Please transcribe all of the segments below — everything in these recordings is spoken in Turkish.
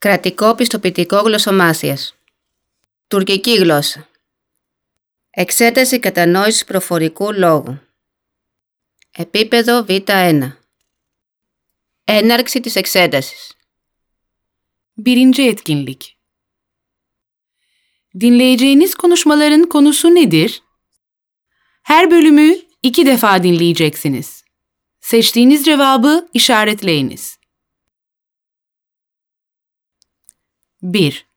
Κρατικό πιστοποιητικό γλωσσομάθειας. Τουρκική γλώσσα. Εξέταση κατανόησης προφορικού λόγου. Επίπεδο Β1. Έναρξη της εξέτασης. Birinci etkinlik. Dinleyeceğiniz konuşmaların konusu nedir? Her bölümü 2 defa dinleyeceksiniz. Seçtiğiniz cevabı işaretleyiniz. 1.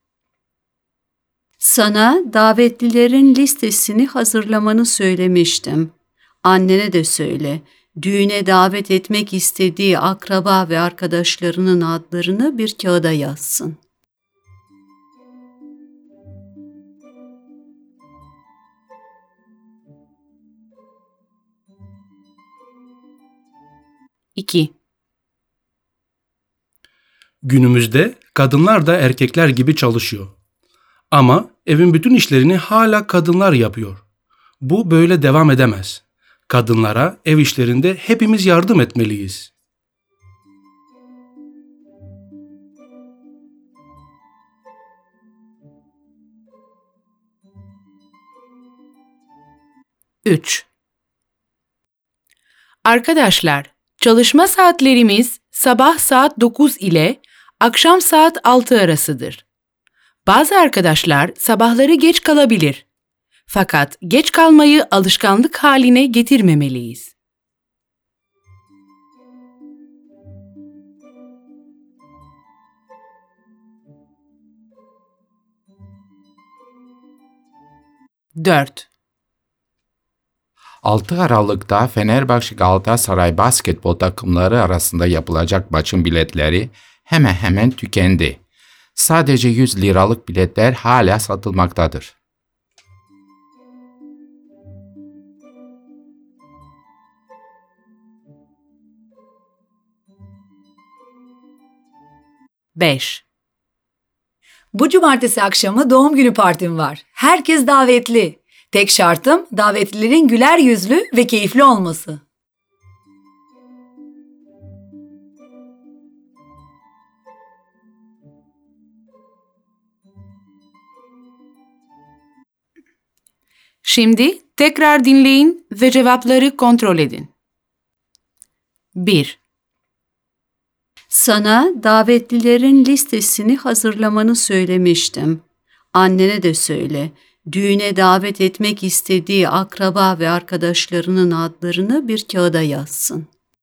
Sana davetlilerin listesini hazırlamanı söylemiştim. Annene de söyle. Düğüne davet etmek istediği akraba ve arkadaşlarının adlarını bir kağıda yazsın. 2. Günümüzde kadınlar da erkekler gibi çalışıyor. Ama evin bütün işlerini hala kadınlar yapıyor. Bu böyle devam edemez. Kadınlara ev işlerinde hepimiz yardım etmeliyiz. 3. Arkadaşlar, çalışma saatlerimiz sabah saat 9 ile akşam saat 6 arasıdır. Bazı arkadaşlar sabahları geç kalabilir. Fakat geç kalmayı alışkanlık haline getirmemeliyiz. 4. 6 Aralık'ta Fenerbahçe Galatasaray basketbol takımları arasında yapılacak maçın biletleri hemen hemen tükendi. Sadece 100 liralık biletler hala satılmaktadır. 5. Bu cumartesi akşamı doğum günü partim var. Herkes davetli. Tek şartım davetlilerin güler yüzlü ve keyifli olması. 'Şimdi tekrar dinleyin ve cevapları kontrol edin. 1. Sana davetlilerin listesini hazırlamanı söylemiştim. Annene de söyle. Düğüne davet etmek istediği akraba ve arkadaşlarının adlarını bir kağıda yazsın.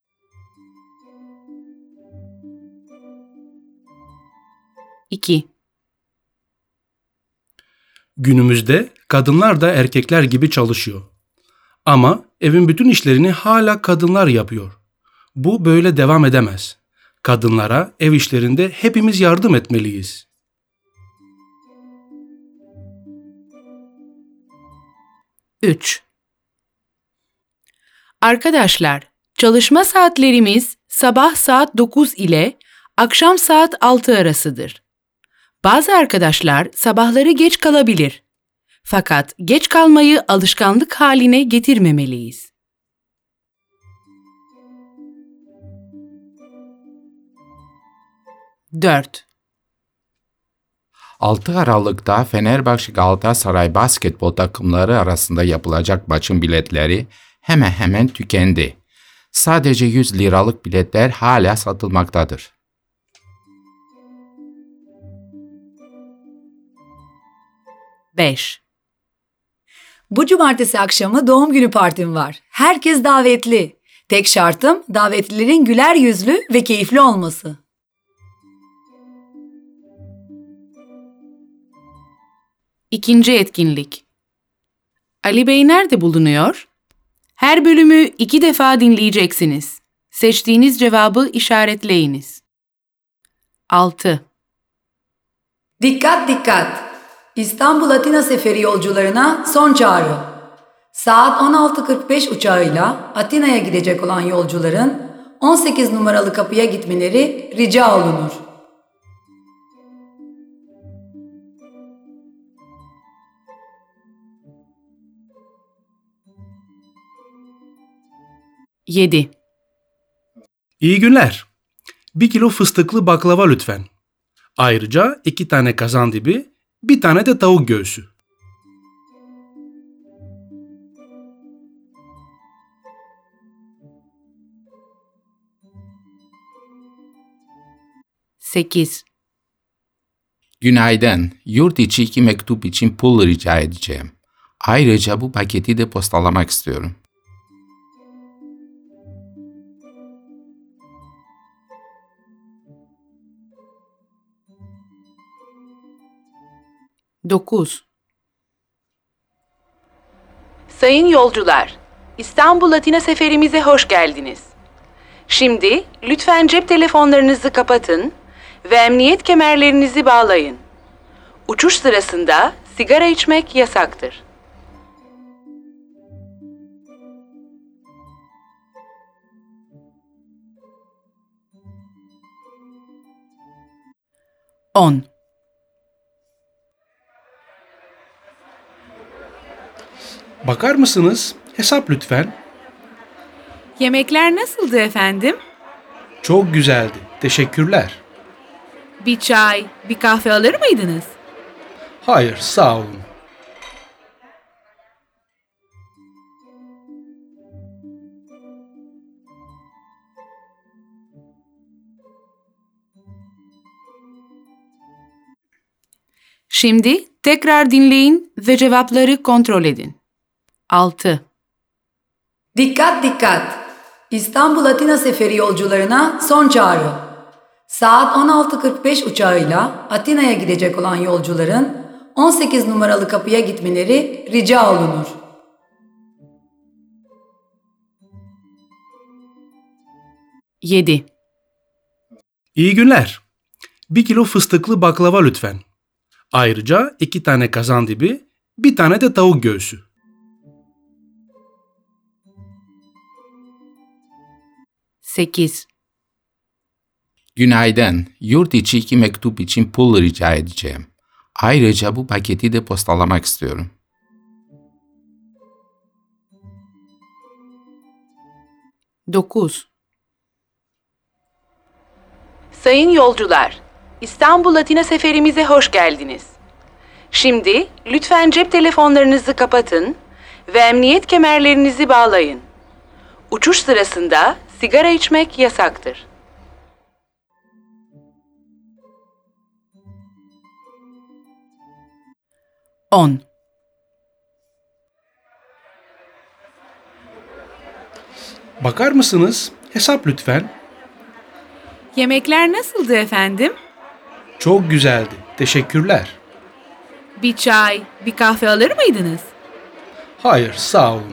2. Günümüzde kadınlar da erkekler gibi çalışıyor. Ama evin bütün işlerini hala kadınlar yapıyor. Bu böyle devam edemez. Kadınlara ev işlerinde hepimiz yardım etmeliyiz. 3. Arkadaşlar, çalışma saatlerimiz sabah saat 9 ile akşam saat 6 arasıdır. Bazı arkadaşlar sabahları geç kalabilir. Fakat geç kalmayı alışkanlık haline getirmemeliyiz. 4. 6 Aralık'ta Fenerbahçe Galatasaray basketbol takımları arasında yapılacak maçın biletleri hemen hemen tükendi. Sadece 100 liralık biletler hala satılmaktadır. 5. Bu cumartesi akşamı doğum günü partim var. Herkes davetli. Tek şartım davetlilerin güler yüzlü ve keyifli olması. 2. etkinlik. Ali Bey nerede bulunuyor? Her bölümü 2 defa dinleyeceksiniz. Seçtiğiniz cevabı işaretleyiniz. 6. Dikkat dikkat! İstanbul Atina seferi yolcularına son çağrı. Saat 16.45 uçağıyla Atina'ya gidecek olan yolcuların 18 numaralı kapıya gitmeleri rica olunur. 7. İyi günler. 1 kilo fıstıklı baklava lütfen. Ayrıca 2 tane kazandibi, bir tane de tavuk göğsü. Sekiz. Günaydın. Yurt içi 2 mektup için pul rica edeceğim. Ayrıca bu paketi de postalamak istiyorum. Dokuz. Sayın yolcular, İstanbul Atina seferimize hoş geldiniz. Şimdi lütfen cep telefonlarınızı kapatın ve emniyet kemerlerinizi bağlayın. Uçuş sırasında sigara içmek yasaktır. On. Bakar mısınız? Hesap lütfen. Yemekler nasıldı efendim? Çok güzeldi. Teşekkürler. Bir çay, bir kahve alır mıydınız? Hayır, sağ olun. Şimdi tekrar dinleyin ve cevapları kontrol edin. 6. Dikkat dikkat! İstanbul Atina seferi yolcularına son çağrı. Saat 16.45 uçağıyla Atina'ya gidecek olan yolcuların 18 numaralı kapıya gitmeleri rica olunur. Yedi. İyi günler. 1 kilo fıstıklı baklava lütfen. Ayrıca 2 tane kazandibi, bir tane de tavuk göğsü. 8. Günaydın. Yurt içi 2 mektup için pul rica edeceğim. Ayrıca bu paketi de postalamak istiyorum. Dokuz. Sayın yolcular, İstanbul Atina seferimize hoş geldiniz. Şimdi lütfen cep telefonlarınızı kapatın ve emniyet kemerlerinizi bağlayın. Uçuş sırasında sigara içmek yasaktır. 10. Bakar mısınız? Hesap lütfen. Yemekler nasıldı efendim? Çok güzeldi. Teşekkürler. Bir çay, bir kahve alır mıydınız? Hayır, sağ olun.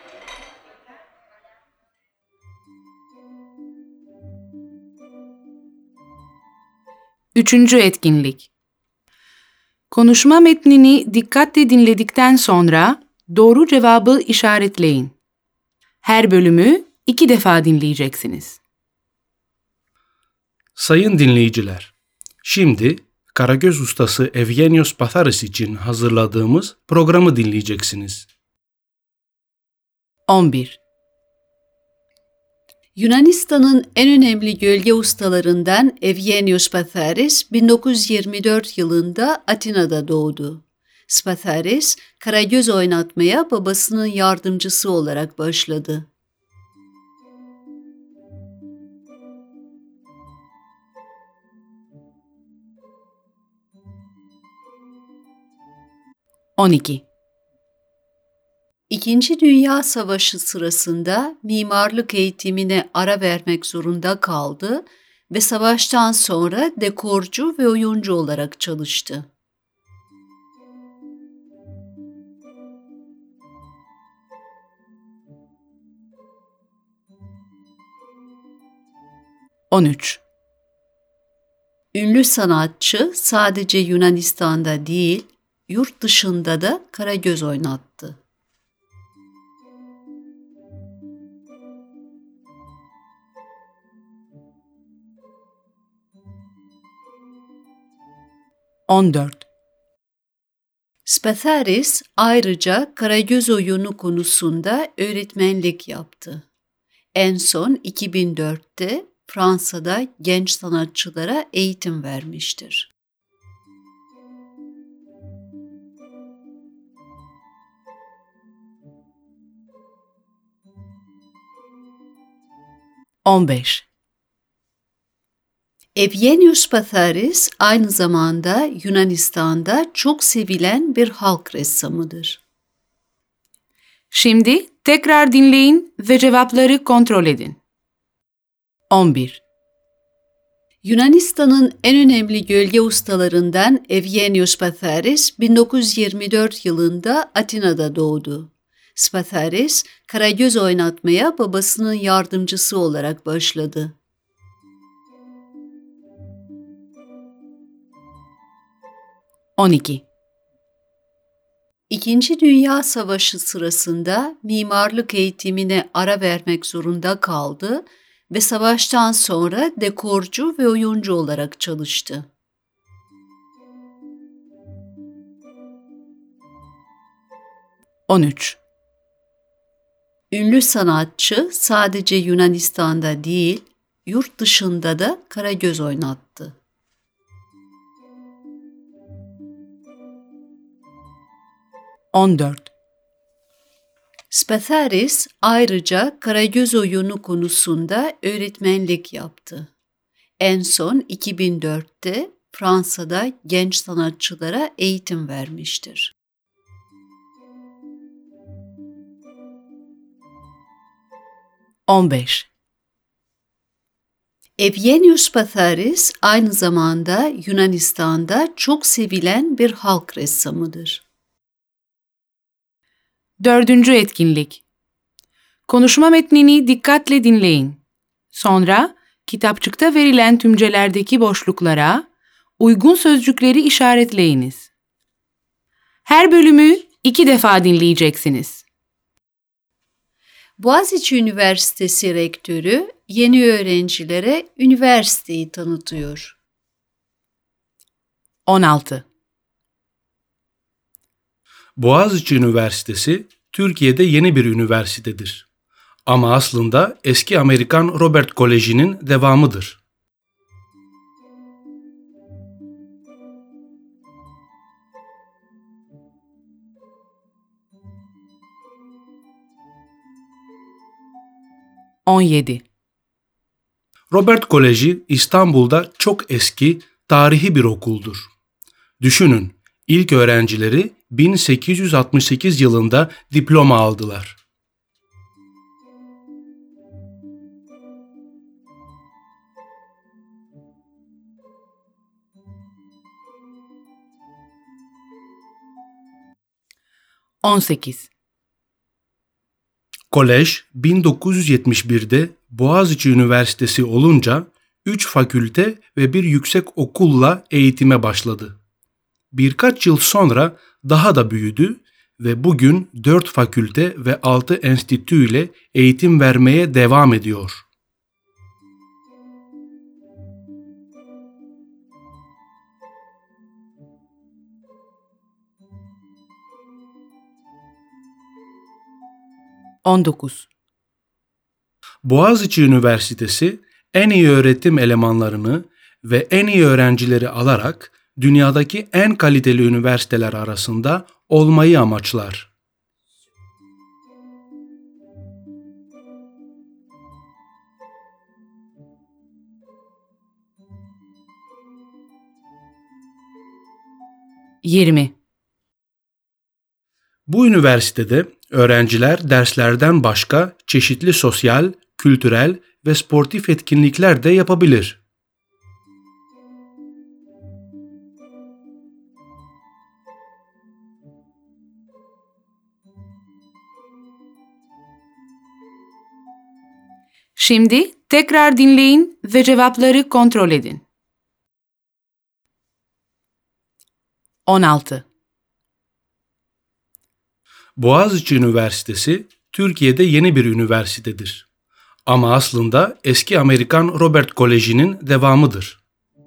Üçüncü etkinlik. Konuşma metnini dikkatle dinledikten sonra doğru cevabı işaretleyin. Her bölümü 2 defa dinleyeceksiniz. Sayın dinleyiciler, şimdi Karagöz ustası Evgenios Patharis için hazırladığımız programı dinleyeceksiniz. 11. Yunanistan'ın en önemli gölge ustalarından Evgenios Patharis 1924 yılında Atina'da doğdu. Spatharis, karagöz oynatmaya babasının yardımcısı olarak başladı. (12) İkinci Dünya Savaşı sırasında mimarlık eğitimine ara vermek zorunda kaldı ve savaştan sonra dekorcu ve oyuncu olarak çalıştı. (13) Ünlü sanatçı sadece Yunanistan'da değil, yurt dışında da karagöz oynattı. (14) Spatharis ayrıca karagöz oyunu konusunda öğretmenlik yaptı. En son 2004'te Fransa'da genç sanatçılara eğitim vermiştir. 15. Eugenius Patharis aynı zamanda Yunanistan'da çok sevilen bir halk ressamıdır. Şimdi tekrar dinleyin ve cevapları kontrol edin. 11. Yunanistan'ın en önemli gölge ustalarından Eugenius Patharis 1924 yılında Atina'da doğdu. Spatharis, karagöz oynatmaya babasının yardımcısı olarak başladı. 12. İkinci Dünya Savaşı sırasında mimarlık eğitimine ara vermek zorunda kaldı ve savaştan sonra dekorcu ve oyuncu olarak çalıştı. 13. Ünlü sanatçı sadece Yunanistan'da değil, yurt dışında da karagöz oynattı. 14. Spatharis ayrıca karagöz oyunu konusunda öğretmenlik yaptı. En son 2004'te Fransa'da genç sanatçılara eğitim vermiştir. 15. Eugenius Patharis aynı zamanda Yunanistan'da çok sevilen bir halk ressamıdır. 4. etkinlik. Konuşma metnini dikkatle dinleyin. Sonra kitapçıkta verilen tümcelerdeki boşluklara uygun sözcükleri işaretleyiniz. Her bölümü 2 defa dinleyeceksiniz. Boğaziçi Üniversitesi Rektörü yeni öğrencilere üniversiteyi tanıtıyor. 16. Boğaziçi Üniversitesi Türkiye'de yeni bir üniversitedir. Ama aslında eski Amerikan Robert Koleji'nin devamıdır. 17. Robert Koleji İstanbul'da çok eski, tarihi bir okuldur. Düşünün, ilk öğrencileri 1868 yılında diploma aldılar. 18. Kolej 1971'de Boğaziçi Üniversitesi olunca 3 fakülte ve bir yüksek okulla eğitime başladı. Birkaç yıl sonra daha da büyüdü ve bugün 4 fakülte ve 6 enstitü ile eğitim vermeye devam ediyor. 19. Boğaziçi Üniversitesi en iyi öğretim elemanlarını ve en iyi öğrencileri alarak dünyadaki en kaliteli üniversiteler arasında olmayı amaçlar. 20. Bu üniversitede öğrenciler derslerden başka çeşitli sosyal, kültürel ve sportif etkinlikler de yapabilir. 'Şimdi tekrar dinleyin ve cevapları kontrol edin. 16. Boğaziçi Üniversitesi Türkiye'de yeni bir üniversitedir. Ama aslında eski Amerikan Robert Koleji'nin devamıdır.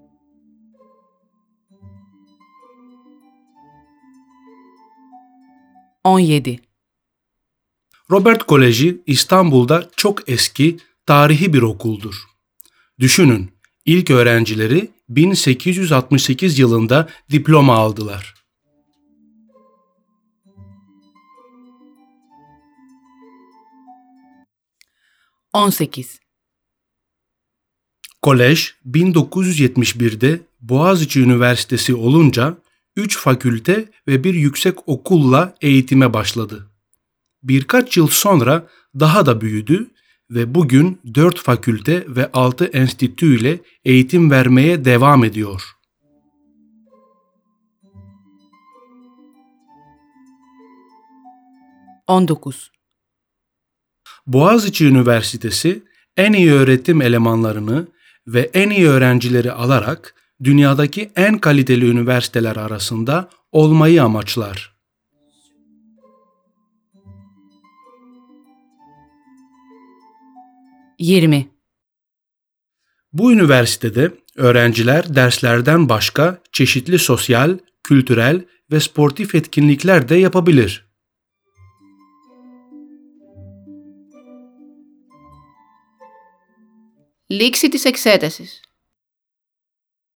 17. Robert Koleji İstanbul'da çok eski, tarihi bir okuldur. Düşünün, ilk öğrencileri 1868 yılında diploma aldılar. 18. Kolej 1971'de Boğaziçi Üniversitesi olunca 3 fakülte ve bir yüksek okulla eğitime başladı. Birkaç yıl sonra daha da büyüdü ve bugün 4 fakülte ve 6 enstitü ile eğitim vermeye devam ediyor. (19) Boğaziçi Üniversitesi en iyi öğretim elemanlarını ve en iyi öğrencileri alarak dünyadaki en kaliteli üniversiteler arasında olmayı amaçlar. (20) Bu üniversitede öğrenciler derslerden başka çeşitli sosyal, kültürel ve sportif etkinlikler de yapabilir. Λήξη της εξέτασης.